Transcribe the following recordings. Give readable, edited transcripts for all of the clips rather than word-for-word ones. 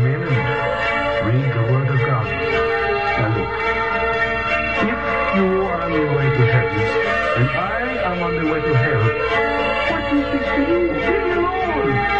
in and read the Word of God. Now look, if you are on your way to heaven, and I am on the way to hell, what is this to you? Leave me alone.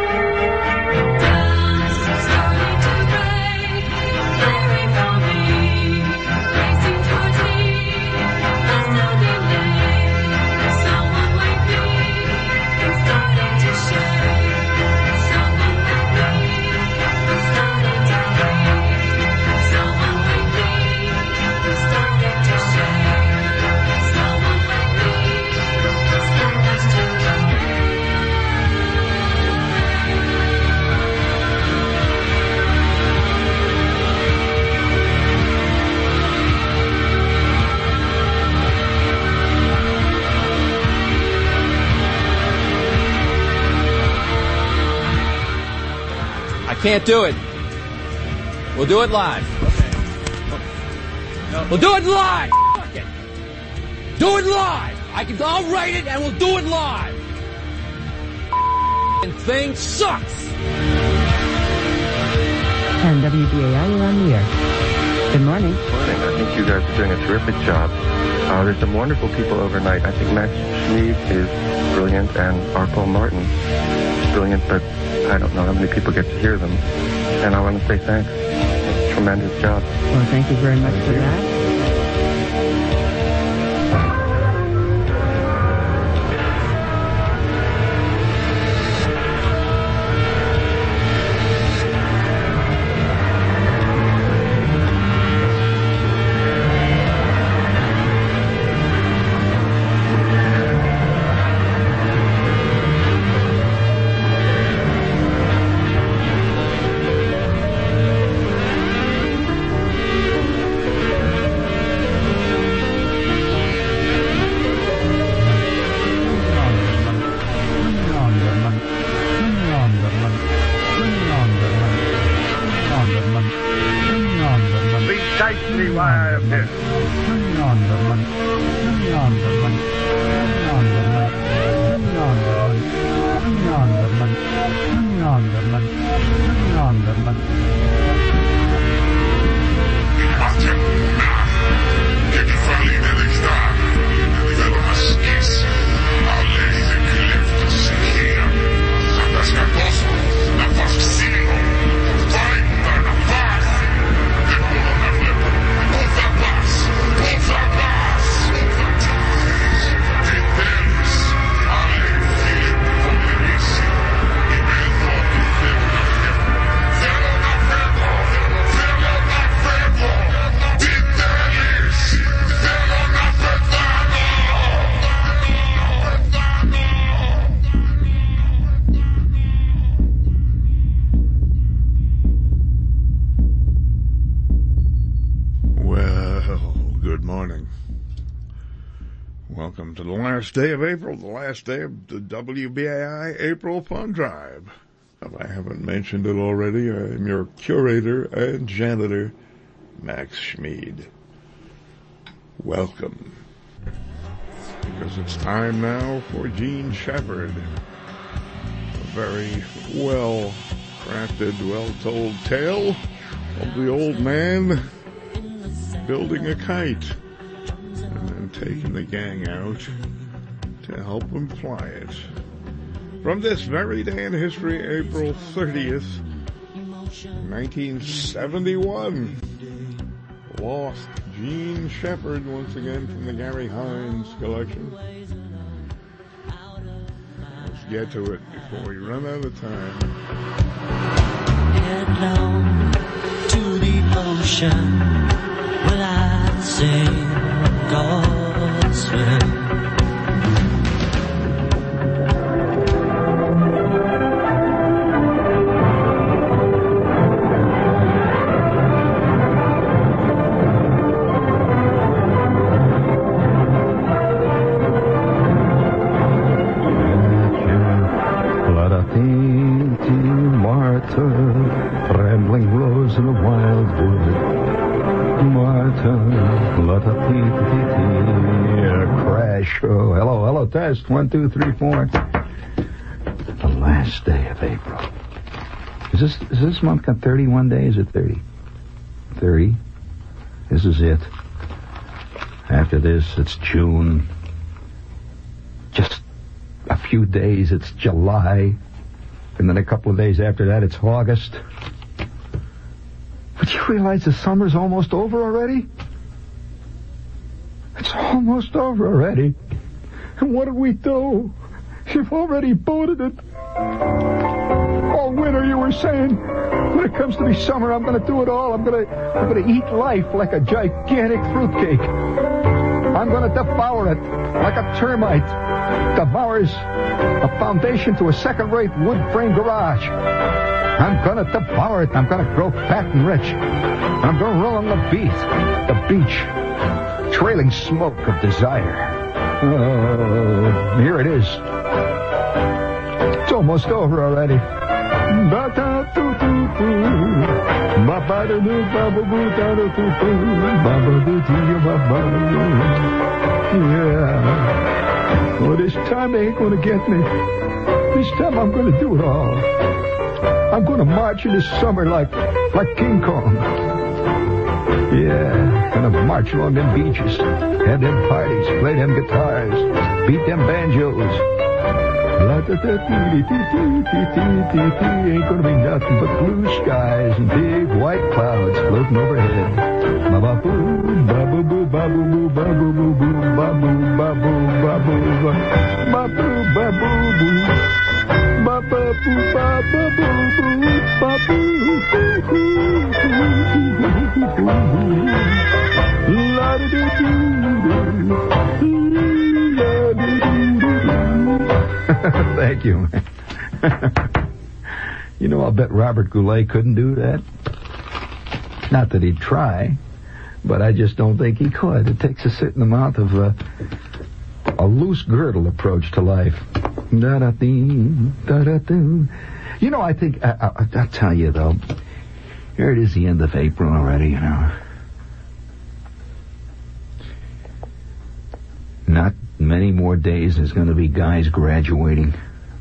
Can't do it. We'll do it live. Okay. No. We'll do it live. Fuck it. Do it live. I'll write it and we'll do it live. And thing sucks. And WBAI, you're on the air. Good morning. Good morning. I think you guys are doing a terrific job. There's some wonderful people overnight. I think Max Schmeed is brilliant and Arpaul Martin is brilliant, but I don't know how many people get to hear them. And I want to say thanks. Tremendous job. Well, thank you very much for that. Welcome to the last day of April, the last day of the WBAI April Fun Drive. If I haven't mentioned it already, I am your curator and janitor, Max Schmeed. Welcome. Because it's time now for Gene Shepard. A very well-crafted, well-told tale of the old man building a kite and then taking the gang out to help them fly it. From this very day in history, April 30th, 1971, lost Gene Shepard once again from the Gary Hines collection. Let's get to it before we run out of time. Headlong to the ocean, will I sing God's will? Rambling rose in a wild wood. Martha, crash. Oh, hello, test. 1, 2, 3, 4. The last day of April. Is this month got 31 days or 30? 30. This is it. After this, it's June. Just a few days, it's July. And then a couple of days after that, it's August. But you realize the summer's almost over already? It's almost over already. And what did we do? You've already booted it. All winter you were saying, when it comes to be summer, I'm going to do it all. I'm going to eat life like a gigantic fruitcake. I'm going to devour it like a termite devours a foundation to a second-rate wood-frame garage. I'm going to devour it. I'm going to grow fat and rich. I'm going to roll on the beach, trailing smoke of desire. Oh, here it is. It's almost over already. Yeah. Well, this time they ain't going to get me. This time I'm going to do it all. I'm going to march in the summer like King Kong. Yeah, going to march along them beaches, have them parties, play them guitars, beat them banjos. Ain't gonna be nothing but blue skies and big white clouds floating overhead. Ba-ba-boo, ba-boo-boo, ba-boo-boo, ba-boo-boo, ba-boo, ba-boo, ba-boo, ba-boo, ba-boo-boo, ba-ba-boo, ba-ba-boo-boo, ba-boo, Thank you. You know, I'll bet Robert Goulet couldn't do that. Not that he'd try, but I just don't think he could. It takes a certain amount of a loose girdle approach to life. Da-da-dee, da-da-doo. You know, I think, I'll tell you, though, here it is the end of April already, you know. Not many more days there's going to be guys graduating.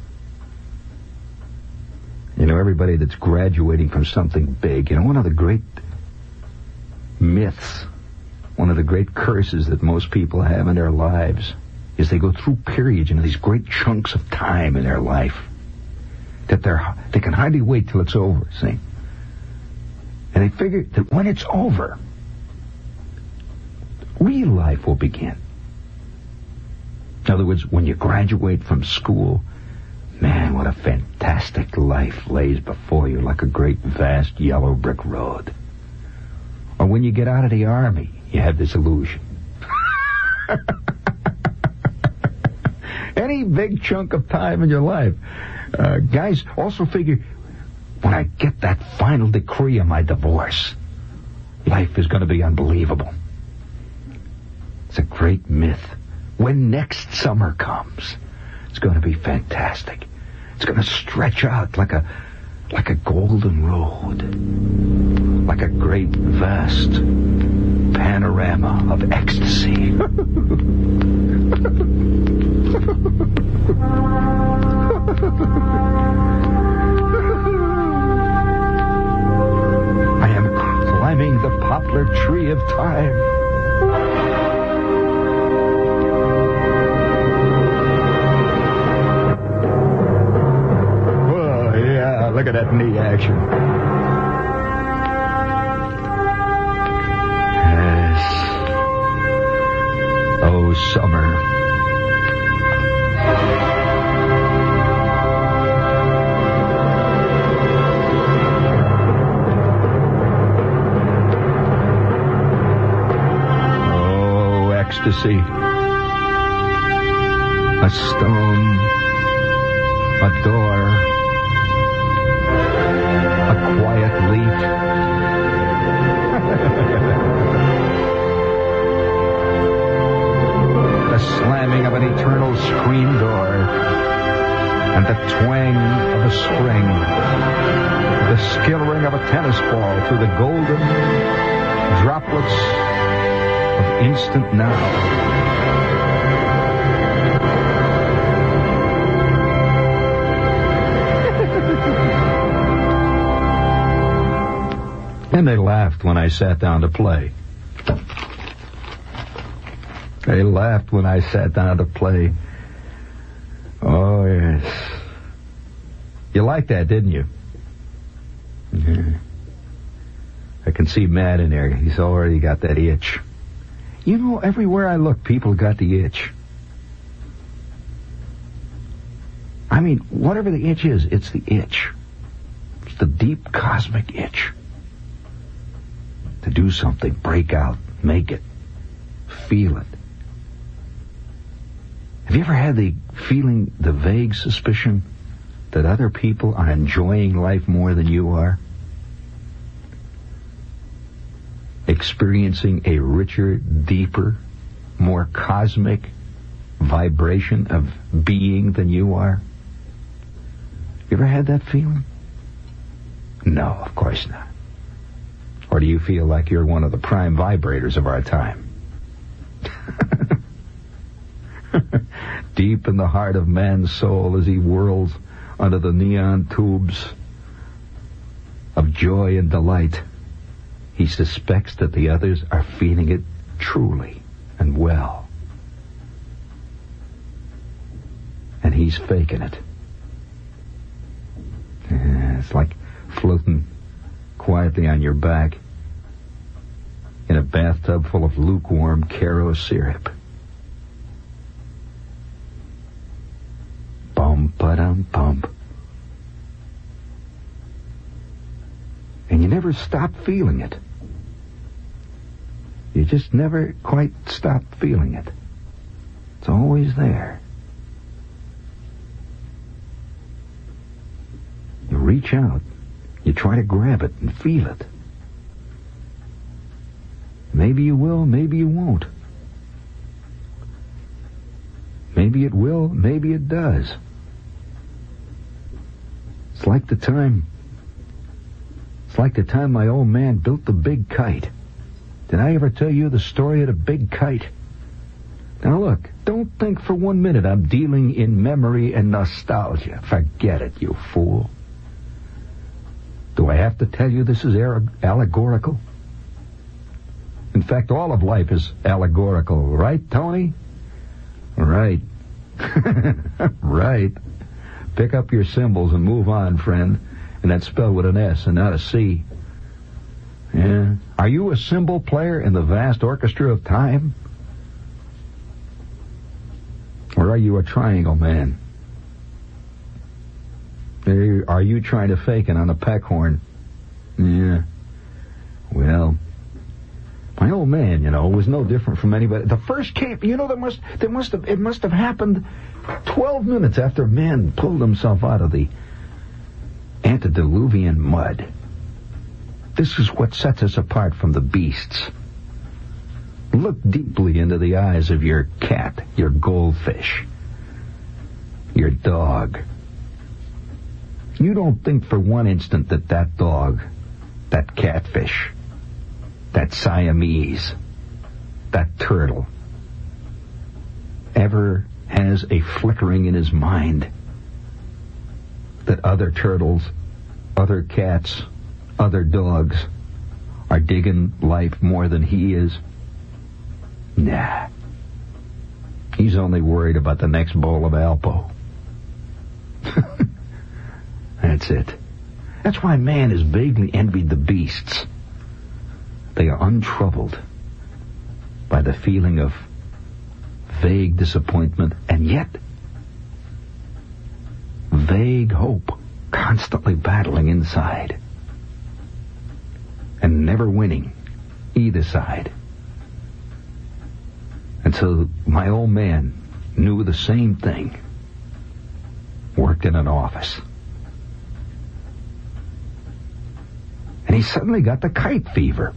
You know, everybody that's graduating from something big. You know, one of the great myths, one of the great curses that most people have in their lives is they go through periods, you know, these great chunks of time in their life that they can hardly wait till it's over, see? And they figure that when it's over, real life will begin. In other words, when you graduate from school, man, what a fantastic life lays before you like a great, vast, yellow brick road. Or when you get out of the army, you have this illusion. Any big chunk of time in your life. Guys also figure, when I get that final decree on my divorce, life is going to be unbelievable. It's a great myth. When next summer comes, it's going to be fantastic. It's going to stretch out like a golden road, like a great, vast panorama of ecstasy. I am climbing the poplar tree of time. Look at that knee action. Yes. Oh, summer. Oh, ecstasy. A stone. A door. A quiet leaf. The slamming of an eternal screen door. And the twang of a spring. The skittering of a tennis ball through the golden droplets of instant now. And they laughed when I sat down to play. They laughed when I sat down to play. Oh, yes. You liked that, didn't you? Yeah. I can see Matt in there. He's already got that itch. You know, everywhere I look, people got the itch. I mean, whatever the itch is, it's the itch. It's the deep cosmic itch. To do something, break out, make it, feel it. Have you ever had the feeling, the vague suspicion that other people are enjoying life more than you are? Experiencing a richer, deeper, more cosmic vibration of being than you are? You ever had that feeling? No, of course not. Or do you feel like you're one of the prime vibrators of our time? Deep in the heart of man's soul as he whirls under the neon tubes of joy and delight, he suspects that the others are feeling it truly and well. And he's faking it. It's like floating quietly on your back in a bathtub full of lukewarm Caro syrup. Bum-ba-dum-bum. And you never stop feeling it. You just never quite stop feeling it. It's always there. You reach out. You try to grab it and feel it. Maybe you will, maybe you won't. Maybe it will, maybe it does. It's like the time my old man built the big kite. Did I ever tell you the story of the big kite? Now look, don't think for 1 minute I'm dealing in memory and nostalgia. Forget it, you fool. Do I have to tell you this is allegorical? In fact, all of life is allegorical, right, Tony? Right. Right. Pick up your symbols and move on, friend. And that's spelled with an S and not a C. Yeah. Are you a cymbal player in the vast orchestra of time? Or are you a triangle man? Are you trying to fake it on a peckhorn? Yeah. Well, my old man, was no different from anybody. The first cave, it must have happened 12 minutes after man pulled himself out of the antediluvian mud. This is what sets us apart from the beasts. Look deeply into the eyes of your cat, your goldfish, your dog. You don't think for one instant that dog, that catfish, that Siamese, that turtle, ever has a flickering in his mind that other turtles, other cats, other dogs are digging life more than he is? Nah. He's only worried about the next bowl of Alpo. That's it. That's why man has vaguely envied the beasts. They are untroubled by the feeling of vague disappointment and yet vague hope, constantly battling inside and never winning either side. And so my old man knew the same thing. Worked in an office. And he suddenly got the kite fever.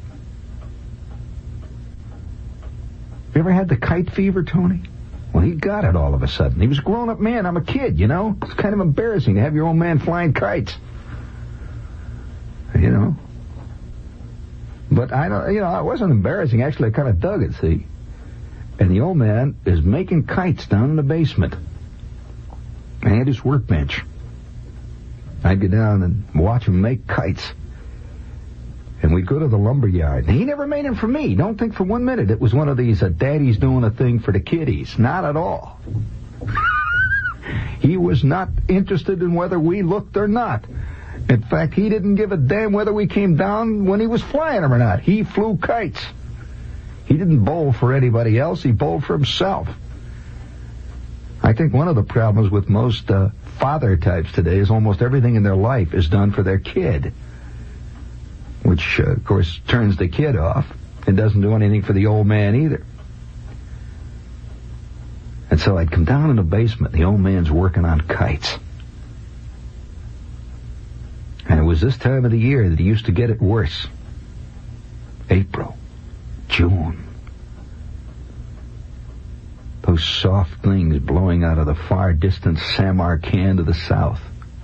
You ever had the kite fever, Tony? Well, he got it all of a sudden. He was a grown-up man. I'm a kid, It's kind of embarrassing to have your old man flying kites. But I don't, it wasn't embarrassing. Actually, I kind of dug it, see? And the old man is making kites down in the basement. I had his workbench. I'd go down and watch him make kites. And we'd go to the lumber yard. And he never made them for me. Don't think for 1 minute it was one of these daddy's doing a thing for the kiddies. Not at all. He was not interested in whether we looked or not. In fact, he didn't give a damn whether we came down when he was flying them or not. He flew kites. He didn't bowl for anybody else. He bowled for himself. I think one of the problems with most father types today is almost everything in their life is done for their kid, which, of course, turns the kid off and doesn't do anything for the old man either. And so I'd come down in the basement. The old man's working on kites. And it was this time of the year that he used to get it worse. April, June. Those soft things blowing out of the far distant Samarkand to the south.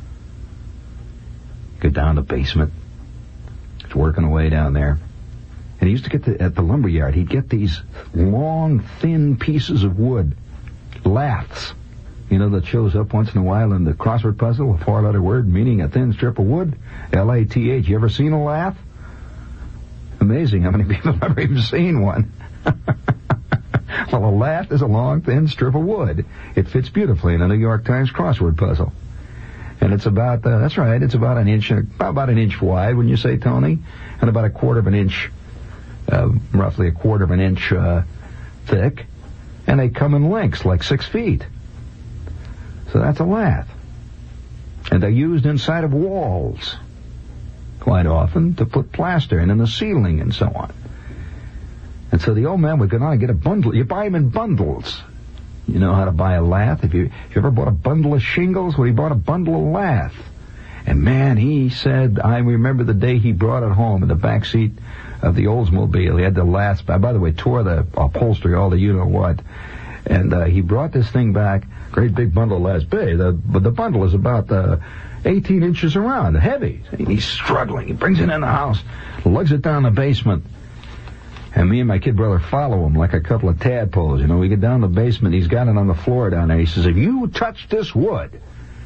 Go down the basement. He's working away down there. And he used to get at the lumber yard, he'd get these long, thin pieces of wood. Laths. You know, that shows up once in a while in the crossword puzzle, a four-letter word meaning a thin strip of wood. L-A-T-H. You ever seen a lath? Amazing how many people have ever even seen one. Well, a lath is a long, thin strip of wood. It fits beautifully in a New York Times crossword puzzle. And it's about, that's right, it's about an inch wide, when you say, Tony, and about a quarter of an inch, roughly a quarter of an inch thick. And they come in lengths like 6 feet. So that's a lath. And they're used inside of walls quite often to put plaster in the ceiling and so on. And so the old man would go down and get a bundle. You buy them in bundles. You know how to buy a lath. If you ever bought a bundle of shingles, well, he bought a bundle of lath. And man, he said, I remember the day he brought it home in the back seat of the Oldsmobile. He had the laths, by the way, tore the upholstery, all the you-know-what. And he brought this thing back, great big bundle of laths. But the bundle is about 18 inches around, heavy. He's struggling. He brings it in the house, lugs it down the basement. And me and my kid brother follow him like a couple of tadpoles. You know, we get down the basement. He's got it on the floor down there. He says, if you touch this wood,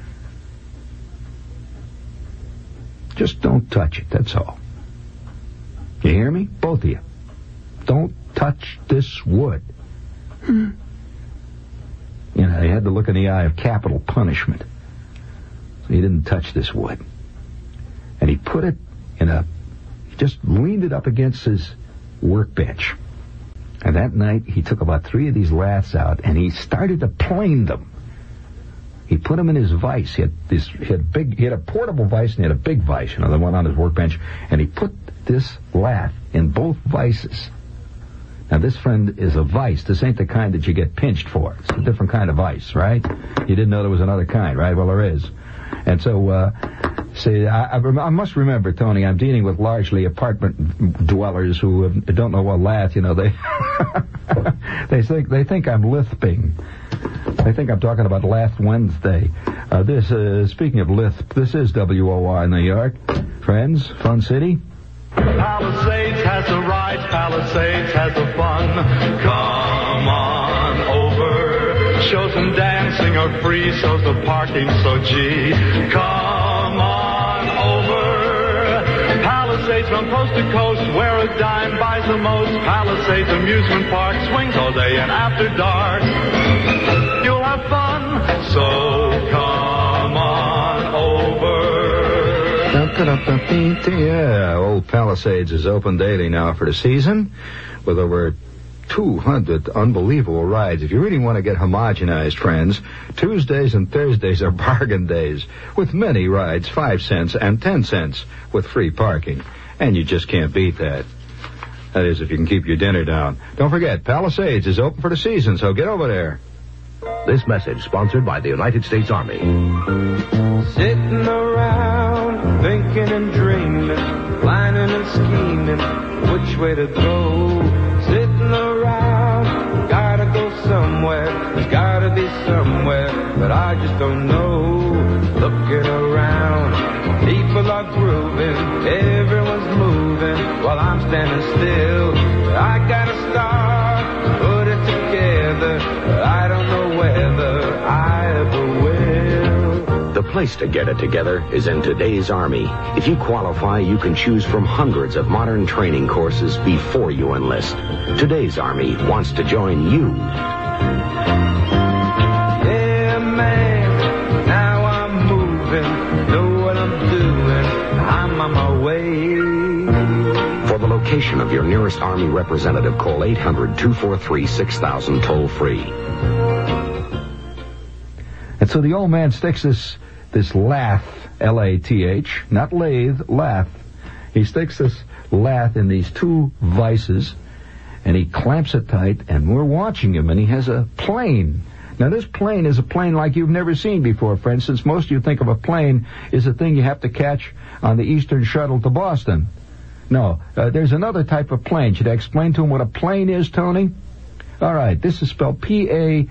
just don't touch it, that's all. You hear me? Both of you. Don't touch this wood. You know, he had to look in the eye of capital punishment. So he didn't touch this wood. And he put it he just leaned it up against his workbench. And that night, he took about 3 of these laths out, and he started to plane them. He put them in his vise. He had a portable vise, and he had a big vise, you know, the one on his workbench, and he put this lath in both vices. Now, this, friend, is a vise. This ain't the kind that you get pinched for. It's a different kind of vise, right? You didn't know there was another kind, right? Well, there is. And so, see, I must remember, Tony, I'm dealing with largely apartment dwellers who don't know what lath, you know, they they think I'm lisping. They think I'm talking about Lath Wednesday. Speaking of lisp, this is WOR New York. Friends, Fun City. Palisades has the rides, Palisades has the fun. Come on over. Shows and dancing are free, so's the parking, so gee. Come on over. Palisades from coast to coast, where a dime buys the most. Palisades amusement park swings all day and after dark. You'll have fun, so come on over. Yeah, Old Palisades is open daily now for the season with over 200 unbelievable rides. If you really want to get homogenized, friends, Tuesdays and Thursdays are bargain days with many rides, 5 cents and 10 cents with free parking. And you just can't beat that. That is, if you can keep your dinner down. Don't forget, Palisades is open for the season, so get over there. This message sponsored by the United States Army. Sitting around, thinking and dreaming, planning and scheming, which way to go. Sitting around, gotta go somewhere, there's gotta be somewhere, but I just don't know. Looking around, people are grooving, everyone's moving, while I'm standing still. I gotta start, put it together, I don't know whether I ever will. The place to get it together is in today's Army. If you qualify, you can choose from hundreds of modern training courses before you enlist. Today's Army wants to join you. Yeah, man, now I'm moving, know what I'm doing, I'm on my way. For the location of your nearest Army representative, call 800-243-6000 toll-free. And so the old man sticks this lath, L-A-T-H, not lathe, lath. He sticks this lath in these two vices, and he clamps it tight, and we're watching him, and he has a plane. Now, this plane is a plane like you've never seen before, for instance. Most of you think of a plane as a thing you have to catch on the Eastern Shuttle to Boston. No, there's another type of plane. Should I explain to him what a plane is, Tony? All right, this is spelled P-A-P-L-A-N-E,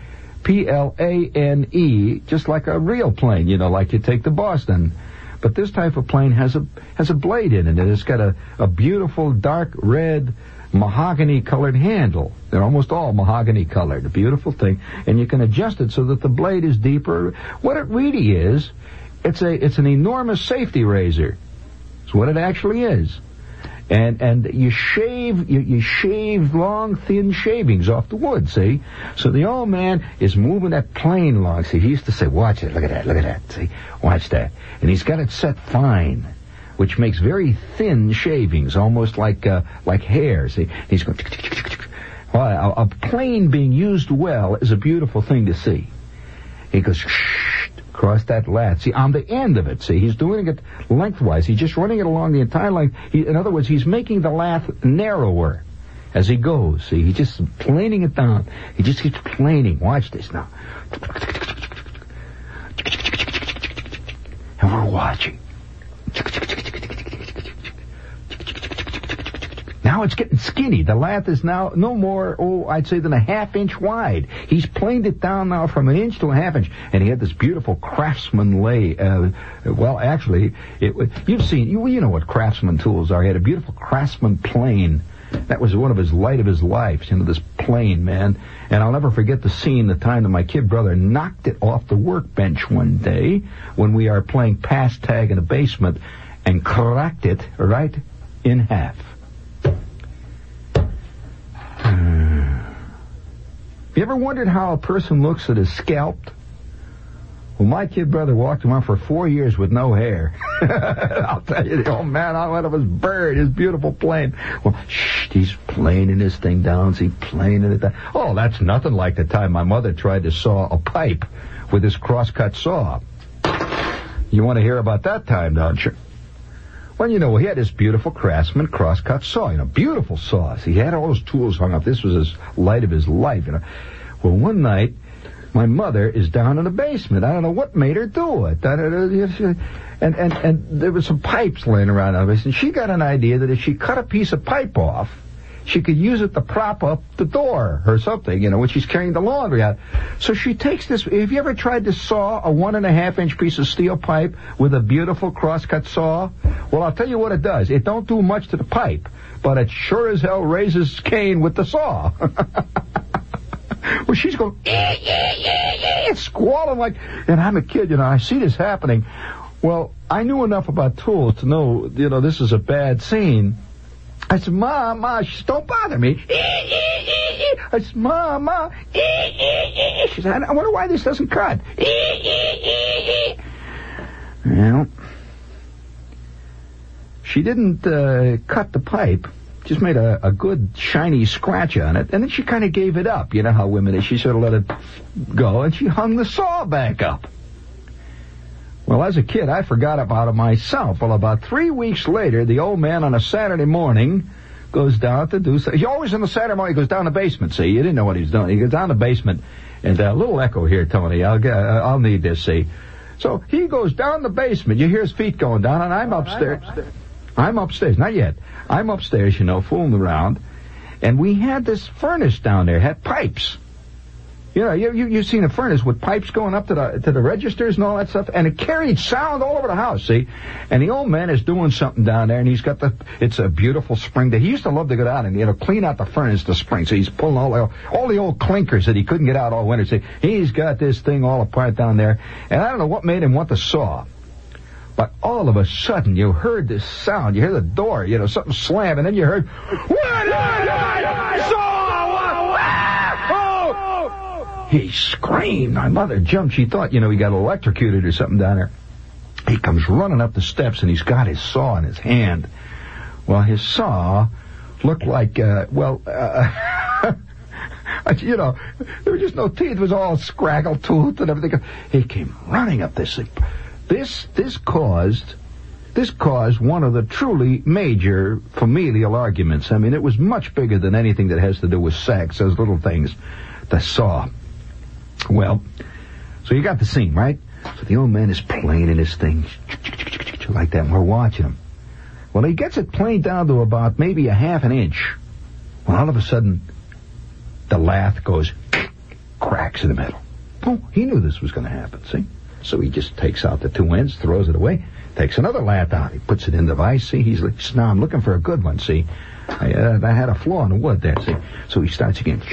just like a real plane, you know, like you take to Boston. But this type of plane has a blade in it, and it's got a beautiful dark red mahogany-colored handle. They're almost all mahogany-colored, a beautiful thing, and you can adjust it so that the blade is deeper. What it really is, it's an enormous safety razor. It's what it actually is. And you shave long, thin shavings off the wood, see? So the old man is moving that plane along. See, he used to say, watch it, look at that, see? Watch that. And he's got it set fine, which makes very thin shavings, almost like hair, see? He's going, well, a plane being used well is a beautiful thing to see. He goes, across that lath. See, on the end of it, see, he's doing it lengthwise. He's just running it along the entire length. In other words, he's making the lath narrower as he goes. See, he's just planing it down. He just keeps planing. Watch this now. And we're watching. Now it's getting skinny. The lath is now no more, I'd say than a half-inch wide. He's planed it down now from an inch to a half-inch, and he had this beautiful Craftsman lay. Well, actually, you've seen, you know what Craftsman tools are. He had a beautiful Craftsman plane. That was one of his light of his life, you know, this plane, man. And I'll never forget the scene, the time that my kid brother knocked it off the workbench one day when we are playing pass tag in a basement and cracked it right in half. You ever wondered how a person looks that is scalped? Well, my kid brother walked around for 4 years with no hair. I'll tell you, the old man out of his bird, his beautiful plane. Well, he's planing this thing down. See, planing it down. Oh, that's nothing like the time my mother tried to saw a pipe with this crosscut saw. You want to hear about that time, don't you? Well, you know, he had this beautiful Craftsman crosscut saw, you know, beautiful saws. He had all those tools hung up. This was his light of his life, you know. Well, one night, my mother is down in the basement. I don't know what made her do it. And there was some pipes laying around in the basement. She got an idea that if she cut a piece of pipe off, she could use it to prop up the door or something, you know, when she's carrying the laundry out. So she takes this. Have you ever tried to saw a 1.5-inch piece of steel pipe with a beautiful crosscut saw? Well, I'll tell you what it does. It don't do much to the pipe, but it sure as hell raises Cain with the saw. Well, she's going, squalling like, and I'm a kid, you know, I see this happening. Well, I knew enough about tools to know, you know, this is a bad scene. I said, Ma, don't bother me. I said, Ma. She said, I wonder why this doesn't cut. Well, she didn't cut the pipe. Just made a good shiny scratch on it, and then she kind of gave it up. You know how women is. She sort of let it go, and she hung the saw back up. Well, as a kid, I forgot about it myself. Well, about 3 weeks later, the old man on a Saturday morning goes down to do something. He always on the Saturday morning goes down the basement, see? You didn't know what he was doing. He goes down the basement, and a little echo here, Tony. I'll need this, see? So he goes down the basement. You hear his feet going down, and I'm upstairs. I'm upstairs. Not yet. I'm upstairs, you know, fooling around. And we had this furnace down there, had pipes. You know, you've seen a furnace with pipes going up to the registers and all that stuff, and it carried sound all over the house, see? And the old man is doing something down there, and he's got it's a beautiful spring day. He used to love to go down and, clean out the furnace the spring, so he's pulling all the old clinkers that he couldn't get out all winter. See, he's got this thing all apart down there, and I don't know what made him want the saw. But all of a sudden, you heard this sound. You hear the door, something slam, and then you heard, He screamed. My mother jumped. She thought, he got electrocuted or something down there. He comes running up the steps, and he's got his saw in his hand. Well, his saw looked like, there were just no teeth. It was all scraggle-toothed and everything. He came running up this thing. This caused one of the truly major familial arguments. I mean, it was much bigger than anything that has to do with sex, those little things. The saw. Well, so you got the scene, right? So the old man is playing in his thing like that, and we're watching him. Well, he gets it played down to about maybe a half an inch. Well, all of a sudden, the lath goes, cracks in the middle. Oh, he knew this was going to happen, see? So he just takes out the two ends, throws it away, takes another lath out. He puts it in the vise, see? He's like, now I'm looking for a good one, see? I had a flaw in the wood there, see? So he starts again.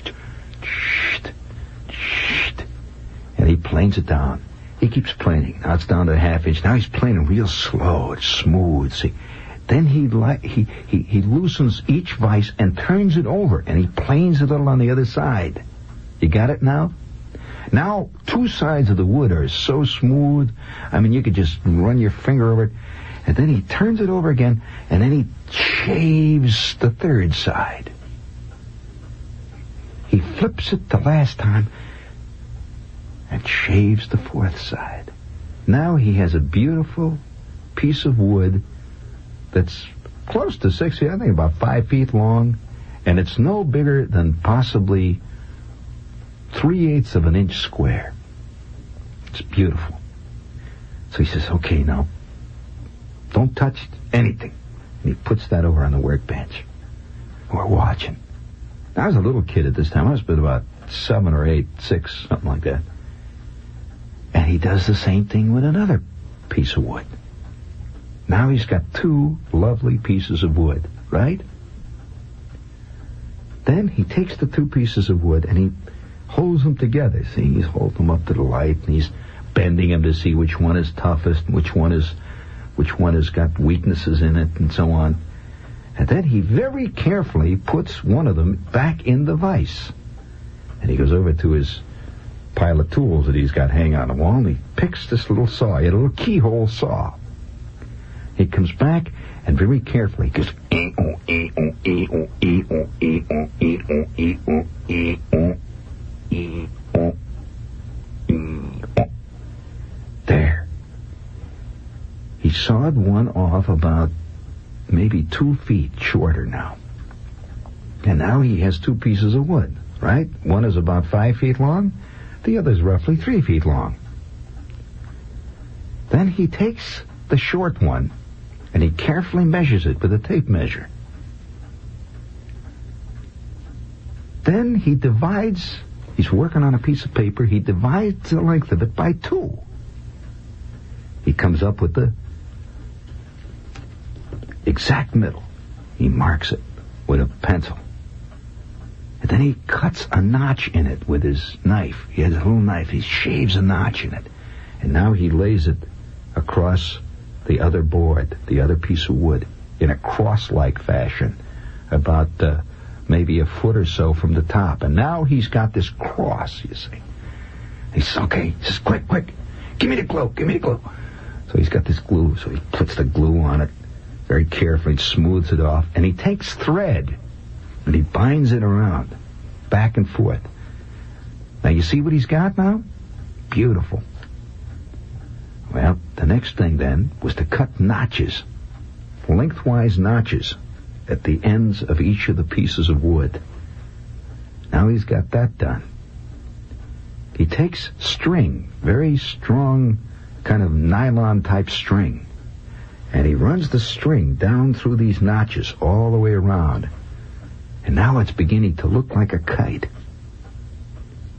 And he planes it down. He keeps planing. Now it's down to a half inch. Now he's planing real slow. It's smooth, see? Then he loosens each vise and turns it over, and he planes it a little on the other side. You got it now? Now, two sides of the wood are so smooth, I mean, you could just run your finger over it. And then he turns it over again, and then he shaves the third side. He flips it the last time and shaves the fourth side. Now he has a beautiful piece of wood that's close to 6 feet, I think about 5 feet long, and it's no bigger than possibly 3/8 of an inch square. It's beautiful. So he says, okay, now, don't touch anything. And he puts that over on the workbench. We're watching. I was a little kid at this time. I was about 7 or 8, 6, something like that. And he does the same thing with another piece of wood. Now he's got two lovely pieces of wood, right? Then he takes the two pieces of wood and he holds them together. See, he's holding them up to the light and he's bending them to see which one is toughest and which one has got weaknesses in it and so on. And then he very carefully puts one of them back in the vise. And he goes over to his pile of tools that he's got hanging on the wall and he picks this little saw, a little keyhole saw. He comes back and very carefully goes, there. He sawed one off about maybe 2 feet shorter now. And now he has two pieces of wood, right? One is about 5 feet long, the other is roughly 3 feet long. Then he takes the short one and he carefully measures it with a tape measure. Then he divides, he's working on a piece of paper, he divides the length of it by 2. He comes up with the exact middle. He marks it with a pencil. And then he cuts a notch in it with his knife. He has a little knife. He shaves a notch in it. And now he lays it across the other board, the other piece of wood, in a cross-like fashion, about maybe a foot or so from the top. And now he's got this cross, you see. He says, okay, he says, quick, give me the glue. So he's got this glue, so he puts the glue on it very carefully, smooths it off, and he takes thread and he binds it around, back and forth. Now you see what he's got now? Beautiful. Well, the next thing then was to cut notches, lengthwise notches, at the ends of each of the pieces of wood. Now he's got that done. He takes string, very strong, kind of nylon-type string, and he runs the string down through these notches all the way around. And now it's beginning to look like a kite.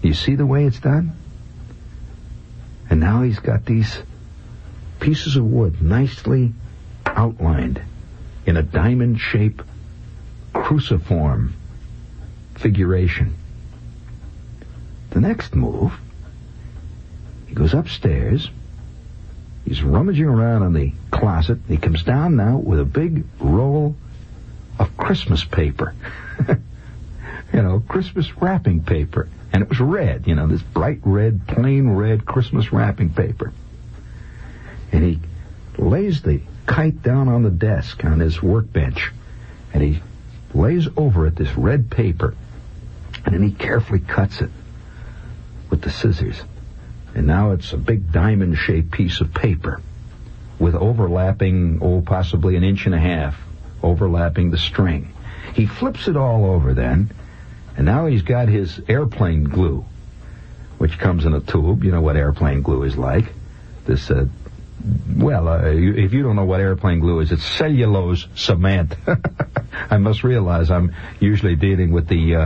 You see the way it's done? And now he's got these pieces of wood nicely outlined in a diamond-shaped cruciform figuration. The next move, he goes upstairs. He's rummaging around in the closet. He comes down now with a big roll of Christmas paper. Christmas wrapping paper. And it was red, this bright red, plain red Christmas wrapping paper. And he lays the kite down on the desk on his workbench. And he lays over it this red paper. And then he carefully cuts it with the scissors. And now it's a big diamond-shaped piece of paper with overlapping, possibly 1.5 inches overlapping the string. He flips it all over then, and now he's got his airplane glue, which comes in a tube. You know what airplane glue is like. This, if you don't know what airplane glue is, it's cellulose cement. I must realize I'm usually dealing with the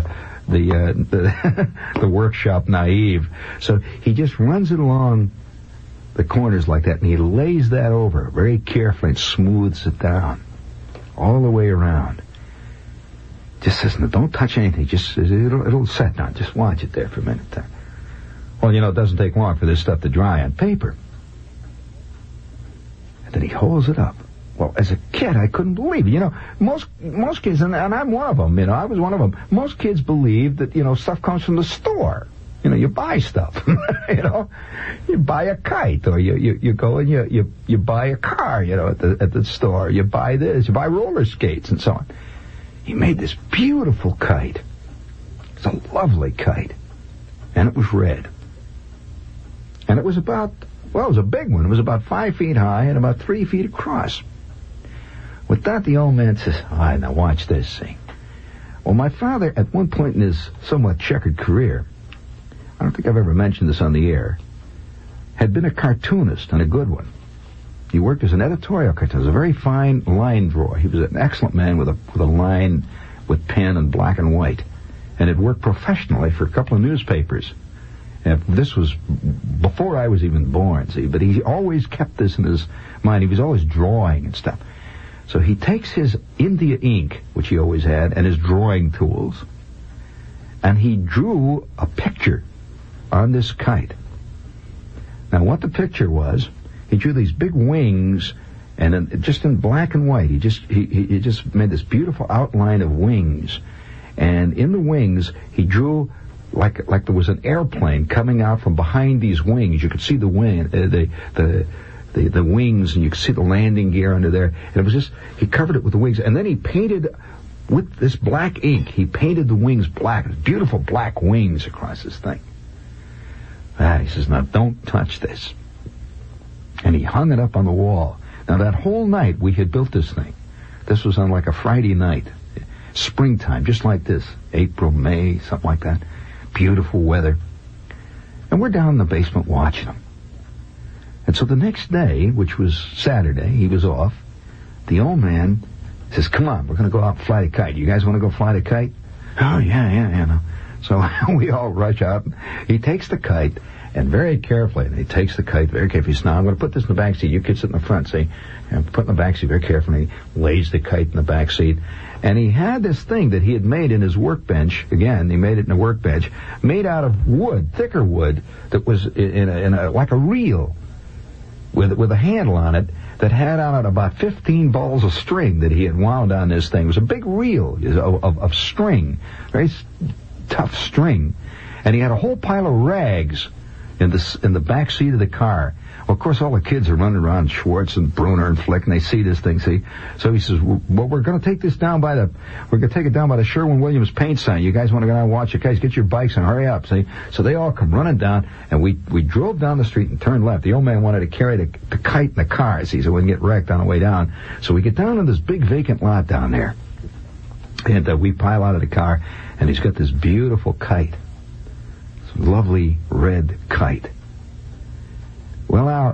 workshop naive. So he just runs it along the corners like that, and he lays that over very carefully and smooths it down all the way around. Just says, no, don't touch anything. Just says, it'll set down. Just watch it there for a minute. Well, it doesn't take long for this stuff to dry on paper. And then he holds it up. Well, as a kid, I couldn't believe it. Most kids, and I'm one of them, I was one of them. Most kids believe that, stuff comes from the store. You buy stuff. You buy a kite, or you go and you buy a car, at the store. You buy this, you buy roller skates and so on. He made this beautiful kite. It's a lovely kite. And it was red. And it was it was a big one. It was about 5 feet high and about 3 feet across. With that, the old man says, all right, now watch this, see. Well, my father, at one point in his somewhat checkered career, I don't think I've ever mentioned this on the air, had been a cartoonist, and a good one. He worked as an editorial cartoonist, a very fine line drawer. He was an excellent man with a line with pen and black and white, and had worked professionally for a couple of newspapers. And this was before I was even born, see, but he always kept this in his mind. He was always drawing and stuff. So he takes his India ink, which he always had, and his drawing tools, and he drew a picture on this kite. Now, what the picture was, he drew these big wings, and just in black and white, he just made this beautiful outline of wings, and in the wings, he drew like there was an airplane coming out from behind these wings. You could see the wing, the wings, and you could see the landing gear under there. And it was just, he covered it with the wings, and then he painted with this black ink. He painted the wings black, beautiful black wings across this thing. He says, now don't touch this. And he hung it up on the wall. Now that whole night we had built this thing. This was on like a Friday night, springtime, just like this, April, May, something like that. Beautiful weather. And we're down in the basement watching him. And so the next day, which was Saturday, he was off. The old man says, come on, we're going to go out and fly the kite. You guys want to go fly the kite? Oh, yeah. No. So we all rush out. He takes the kite, and very carefully, and he takes the kite very carefully. He says, now I'm going to put this in the back seat. You kids sit in the front, see? And put in the back seat very carefully. He lays the kite in the back seat. And he had this thing that he had made in his workbench. Again, he made it in a workbench, made out of wood, thicker wood, that was in a like a reel with a handle on it that had on it about 15 balls of string that he had wound on this thing. It was a big reel of string, very tough string. And he had a whole pile of rags in the back seat of the car. Well, of course, all the kids are running around, Schwartz and Bruner and Flick, and they see this thing, see? So he says, well, we're going to take it down by the Sherwin-Williams paint sign. You guys want to go down and watch it? Guys, get your bikes and hurry up, see? So they all come running down, and we drove down the street and turned left. The old man wanted to carry the kite in the car, see, so we wouldn't get wrecked on the way down. So we get down to this big vacant lot down there. And we pile out of the car, and he's got this beautiful kite. This lovely red kite. Well, now,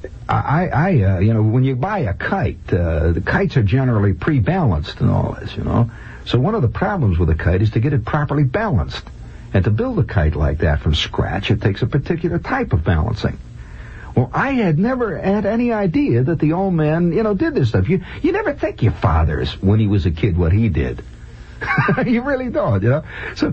when you buy a kite, the kites are generally pre-balanced and all this, So one of the problems with a kite is to get it properly balanced. And to build a kite like that from scratch, it takes a particular type of balancing. Well, I had never had any idea that the old man, did this stuff. You never think your father's, when he was a kid, what he did. You really don't, So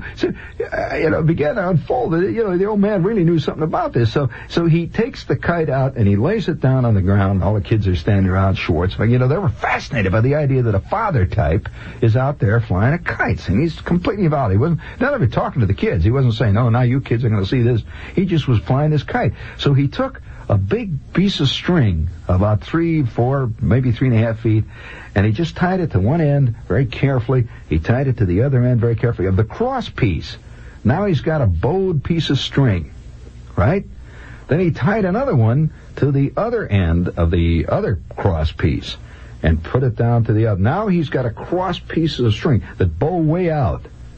began to unfold. The old man really knew something about this. So he takes the kite out and he lays it down on the ground. All the kids are standing around Schwartz. But, they were fascinated by the idea that a father type is out there flying a kite. And he's completely involved. He wasn't, none of it talking to the kids. He wasn't saying, oh, now you kids are going to see this. He just was flying this kite. So he took a big piece of string, about 3, 4, maybe 3.5 feet, and he just tied it to one end very carefully. He tied it to the other end very carefully of the cross piece. Now he's got a bowed piece of string, right? Then he tied another one to the other end of the other cross piece and put it down to the other. Now he's got a cross piece of string that bow way out.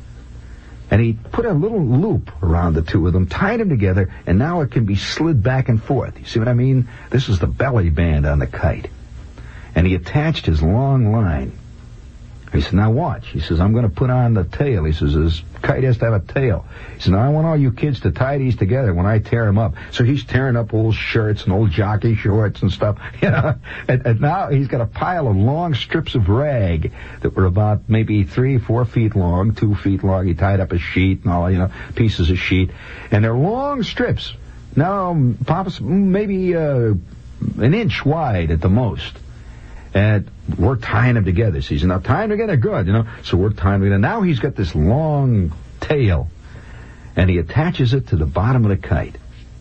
And he put a little loop around the two of them, tied them together, and now it can be slid back and forth. You see what I mean? This is the belly band on the kite. And he attached his long line. He said, now watch. He says, I'm going to put on the tail. He says, this kite has to have a tail. He said, now I want all you kids to tie these together when I tear them up. So he's tearing up old shirts and old jockey shorts and stuff, And now he's got a pile of long strips of rag that were about maybe 3, 4 feet long, 2 feet long. He tied up a sheet and all, pieces of sheet. And they're long strips. Now, maybe an inch wide at the most. And we're tying them together. So he said, now tie them together good, So we're tying them together. Now he's got this long tail. And he attaches it to the bottom of the kite.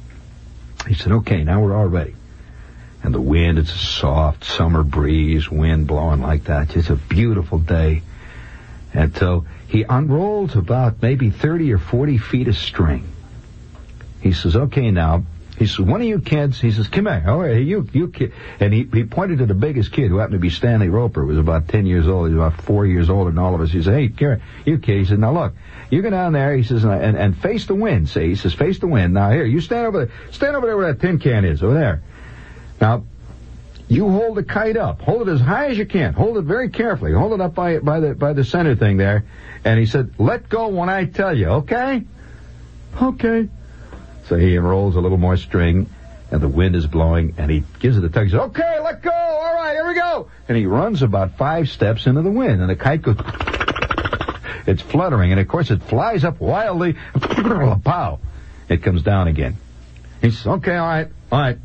He said, okay, now we're all ready. And the wind, it's a soft summer breeze, wind blowing like that. It's a beautiful day. And so he unrolls about maybe 30 or 40 feet of string. He says, okay, now. He says, one of you kids, he says, come here. Oh, hey, you kid. And he pointed to the biggest kid, who happened to be Stanley Roper, who was about 10 years old. He was about 4 years older than all of us. He said, hey, Karen, you kid. He said, now look, you go down there, he says, and face the wind. He says, face the wind. Now here, you stand over there where that tin can is, over there. Now, you hold the kite up. Hold it as high as you can. Hold it very carefully. Hold it up by the center thing there. And he said, let go when I tell you, okay? Okay. So he unrolls a little more string, and the wind is blowing, and he gives it a tug. He says, okay, let go. All right, here we go. And he runs about 5 steps into the wind, and the kite goes, it's fluttering, and of course it flies up wildly, pow, it comes down again. He says, okay, all right, all right,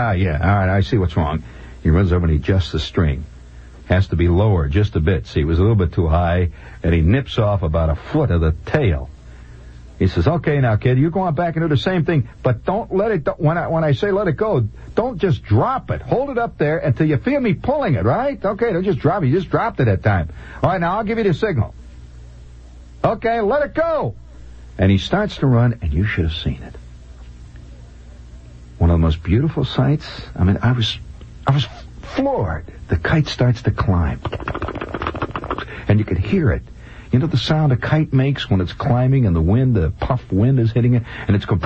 I see what's wrong. He runs over and he adjusts the string. Has to be lower just a bit. See, it was a little bit too high, and he nips off about a foot of the tail. He says, okay, now, kid, you go on back and do the same thing, but don't let it, when I say let it go, don't just drop it. Hold it up there until you feel me pulling it, right? Okay, don't just drop it. You just dropped it that time. All right, now I'll give you the signal. Okay, let it go. And he starts to run, and you should have seen it. One of the most beautiful sights. I mean, I was floored. The kite starts to climb. And you could hear it. You know the sound a kite makes when it's climbing and the puff wind is hitting it, and it's going,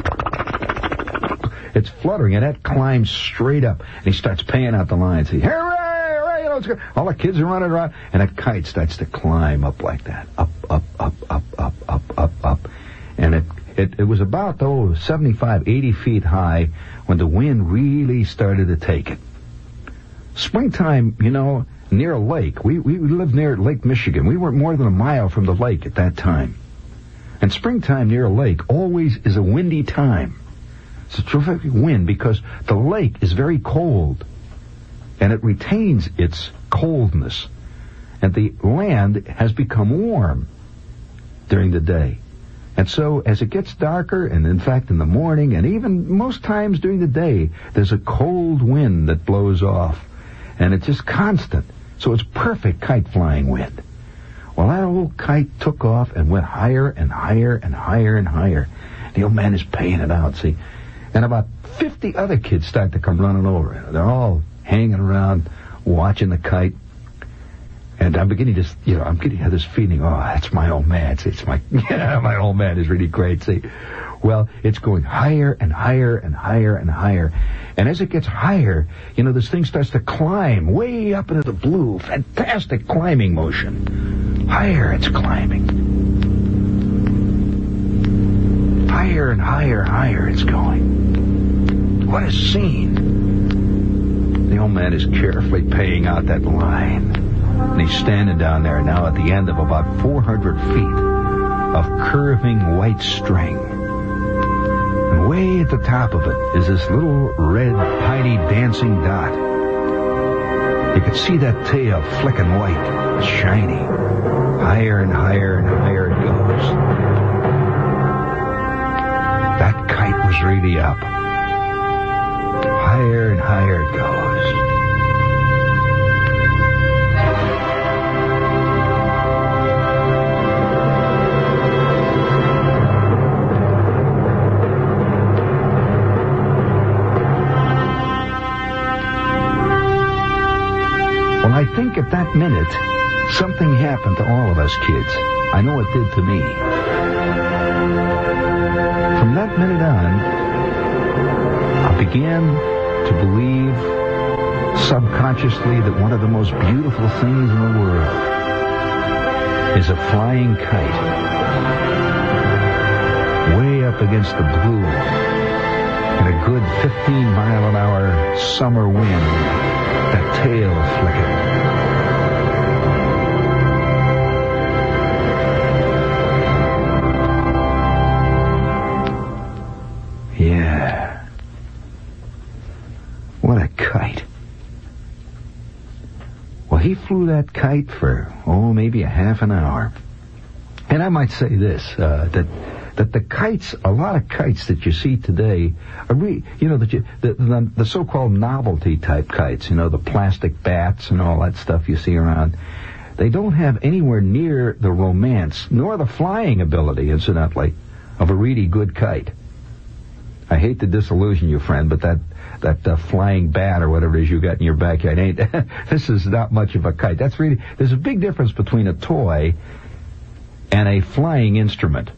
it's fluttering, and that climbs straight up, and he starts paying out the lines. Hooray, hooray, it's good. All the kids are running around, and that kite starts to climb up like that. Up, up, up, up, up, up, up, up. And it was about, 75, 80 feet high when the wind really started to take it. Springtime, near a lake. We lived near Lake Michigan. We weren't more than a mile from the lake at that time. And springtime near a lake always is a windy time. It's a terrific wind because the lake is very cold. And it retains its coldness. And the land has become warm during the day. And so as it gets darker, and in fact in the morning, and even most times during the day, there's a cold wind that blows off. And it's just constant. So it's perfect kite flying wind. Well, that old kite took off and went higher and higher and higher and higher. The old man is paying it out, see. And about 50 other kids start to come running over it. They're all hanging around, watching the kite. And I'm beginning to, I'm getting this feeling, oh, that's my old man. See, it's my old man is really great, see. Well, it's going higher and higher and higher and higher. And as it gets higher, this thing starts to climb way up into the blue. Fantastic climbing motion. Higher it's climbing. higher and higher and higher it's going. What a scene. The old man is carefully paying out that line. And he's standing down there now at the end of about 400 feet of curving white string. And way at the top of it is this little red, tiny dancing dot. You could see that tail flicking white, shiny. Higher and higher and higher it goes. That kite was really up. Higher and higher it goes. Well, I think at that minute, something happened to all of us kids. I know it did to me. From that minute on, I began to believe subconsciously that one of the most beautiful things in the world is a flying kite. Way up against the blue in a good 15-mile-an-hour summer wind, that tail flicking. Yeah. What a kite. Well, he flew that kite for, maybe a half an hour. And I might say this, that the kites, a lot of kites that you see today, are the so-called novelty type kites, the plastic bats and all that stuff you see around, they don't have anywhere near the romance, nor the flying ability, incidentally, of a really good kite. I hate to disillusion you, friend, but that flying bat or whatever it is you got in your backyard this is not much of a kite. There's a big difference between a toy and a flying instrument.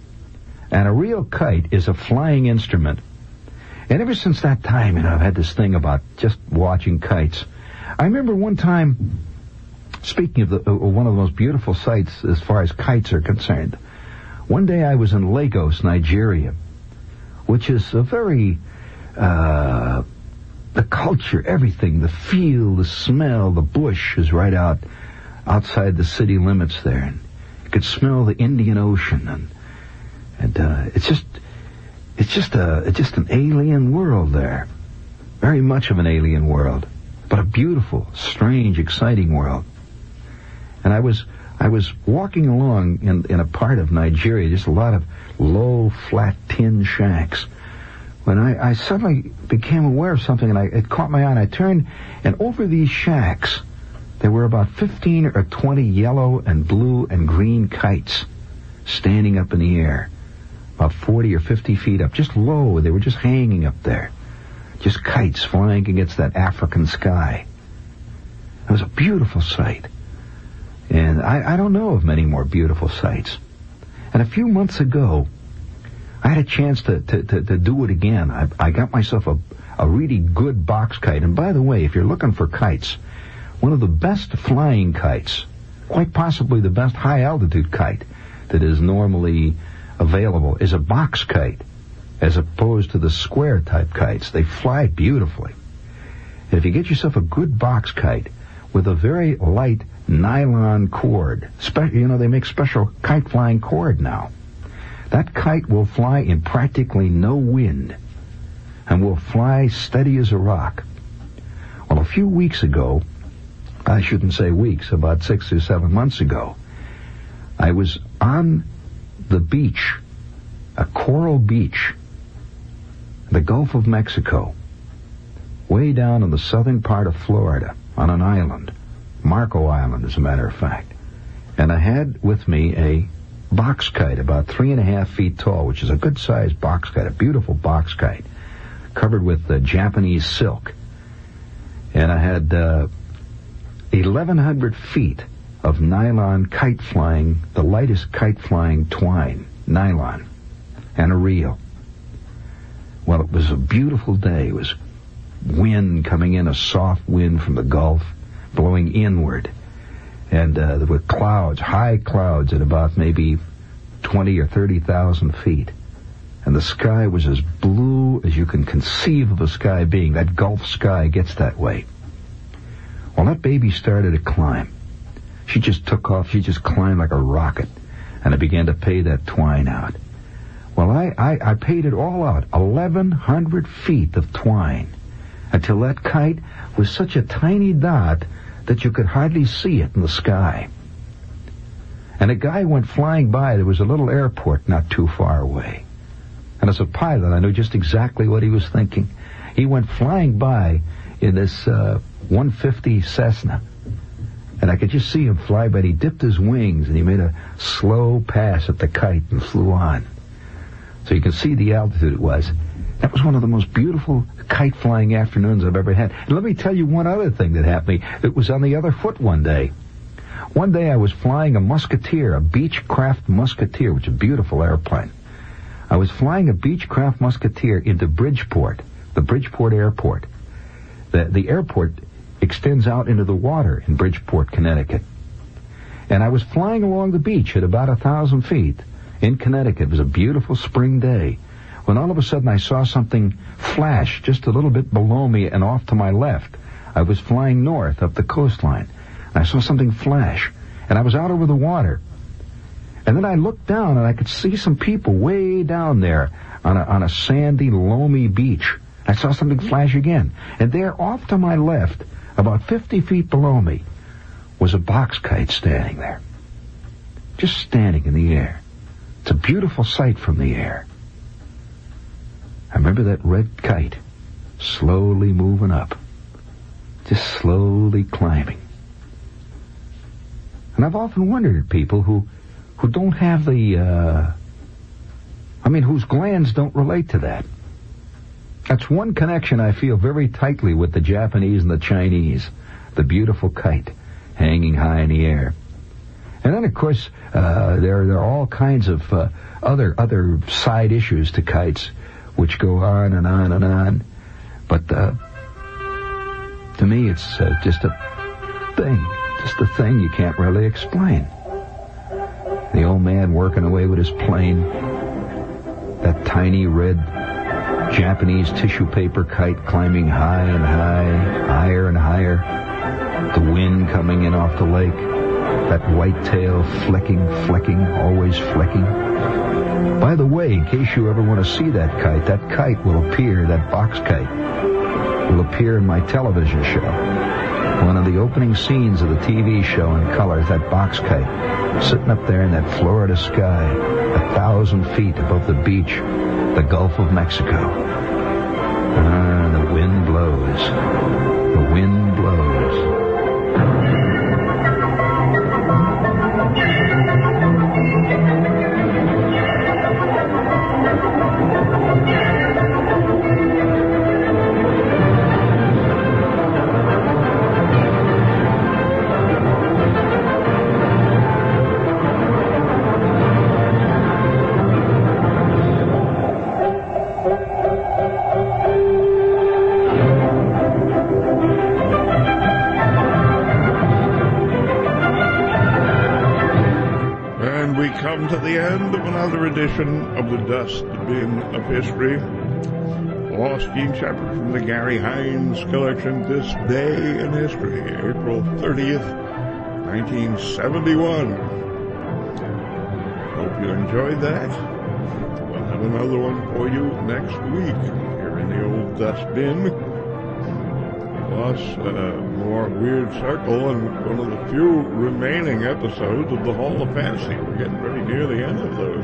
And a real kite is a flying instrument. And ever since that time, I've had this thing about just watching kites. I remember one time, speaking of one of the most beautiful sights as far as kites are concerned, one day I was in Lagos, Nigeria, which is a very, the culture, everything, the feel, the smell, the bush is right outside the city limits there. And you could smell the Indian Ocean, and it's just an alien world there. Very much of an alien world, but a beautiful, strange, exciting world. And I was walking along in a part of Nigeria, just a lot of low, flat tin shacks, when I suddenly became aware of something, and it caught my eye, and I turned, and over these shacks, there were about 15 or 20 yellow and blue and green kites standing up in the air, about 40 or 50 feet up, just low. They were just hanging up there, just kites flying against that African sky. It was a beautiful sight. And I don't know of many more beautiful sights. And a few months ago, I had a chance to do it again. I got myself a really good box kite. And by the way, if you're looking for kites, one of the best flying kites, quite possibly the best high-altitude kite that is normally available, is a box kite, as opposed to the square-type kites. They fly beautifully. And if you get yourself a good box kite with a very light nylon cord, they make special kite-flying cord now, that kite will fly in practically no wind and will fly steady as a rock. Well, a few weeks ago, I shouldn't say weeks, about 6 or 7 months ago, I was on the beach, a coral beach, the Gulf of Mexico, way down in the southern part of Florida, on an island, Marco Island, as a matter of fact. And I had with me a box kite, about 3.5 feet tall, which is a good-sized box kite, a beautiful box kite, covered with Japanese silk. And I had 1,100 feet of nylon kite flying, the lightest kite flying twine, nylon, and a reel. Well, it was a beautiful day. It was wind coming in, a soft wind from the Gulf, blowing inward. And there were clouds, high clouds at about maybe 20 or 30,000 feet. and the sky was as blue as you can conceive of a sky being. That Gulf sky gets that way. Well, that baby started to climb. She just took off. She just climbed like a rocket, and I began to pay that twine out. Well, I paid it all out, 1,100 feet of twine, until that kite was such a tiny dot that you could hardly see it in the sky. And a guy went flying by. There was a little airport not too far away. And as a pilot, I knew just exactly what he was thinking. He went flying by in this 150 Cessna. And I could just see him fly by. He dipped his wings, and he made a slow pass at the kite and flew on. So you can see the altitude it was. That was one of the most beautiful kite-flying afternoons I've ever had. And let me tell you one other thing that happened to me. It was on the other foot one day. One day I was flying a Musketeer, a Beechcraft Musketeer, which is a beautiful airplane. I was flying a Beechcraft Musketeer into Bridgeport, the Bridgeport Airport. The airport extends out into the water in Bridgeport, Connecticut. And I was flying along the beach at about 1,000 feet in Connecticut. It was a beautiful spring day, when all of a sudden I saw something flash just a little bit below me and off to my left. I was flying north up the coastline. I saw something flash, and I was out over the water. And then I looked down, and I could see some people way down there on a sandy, loamy beach. I saw something flash again. And there, off to my left, about 50 feet below me, was a box kite standing there. Just standing in the air. It's a beautiful sight from the air. I remember that red kite slowly moving up, just slowly climbing. And I've often wondered at people who don't have whose glands don't relate to that. That's one connection I feel very tightly with the Japanese and the Chinese, the beautiful kite hanging high in the air. And then, of course, there are all kinds of other side issues to kites, which go on and on and on. But to me, it's just a thing you can't really explain. The old man working away with his plane, that tiny red Japanese tissue paper kite climbing high and high, higher and higher, the wind coming in off the lake, that white tail flecking, always flecking. By the way, in case you ever want to see that kite will appear, that box kite will appear in my television show. One of the opening scenes of the TV show in color, that box kite, sitting up there in that Florida sky, 1,000 feet above the beach, the Gulf of Mexico. The wind blows. The wind blows. To the end of another edition of the Dust Bin of History. Lost Gene Shepard from the Gary Hines collection, This Day in History, April 30th, 1971. Hope you enjoyed that. We'll have another one for you next week here in the old Dust Bin. Plus, more Weird Circle and one of the few remaining episodes of the Hall of Fantasy. We're getting pretty near the end of those.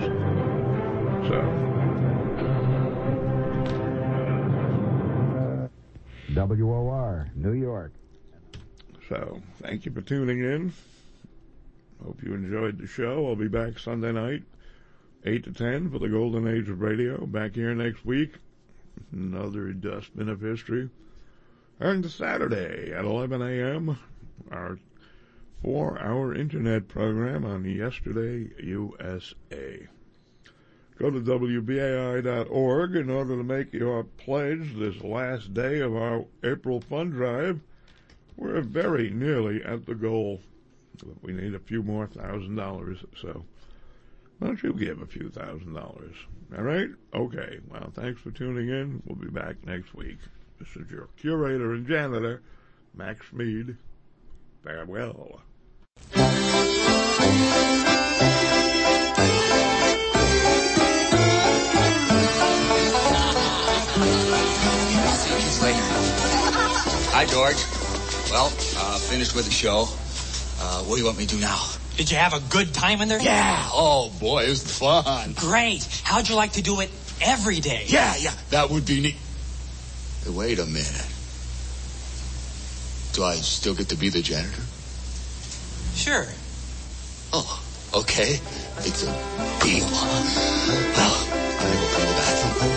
So. WOR, New York. So, thank you for tuning in. Hope you enjoyed the show. I'll be back Sunday night, 8 to 10 for the Golden Age of Radio. Back here next week. Another Dustbin of History. And Saturday at 11 a.m., our 4-hour internet program on Yesterday USA. Go to WBAI.org in order to make your pledge this last day of our April fund drive. We're very nearly at the goal. We need a few more $1,000, so Why don't you give a few $1,000? All right? Okay. Well, thanks for tuning in. We'll be back next week. This is your curator and janitor, Max Mead. Farewell. Hi, George. Well, finished with the show. What do you want me to do now? Did you have a good time in there? Yeah. Oh, boy, it was fun. Great. How'd you like to do it every day? Yeah, that would be neat. Hey, wait a minute. Do I still get to be the janitor? Sure. Oh, okay. It's a deal. Well, I'm gonna go clean the bathroom.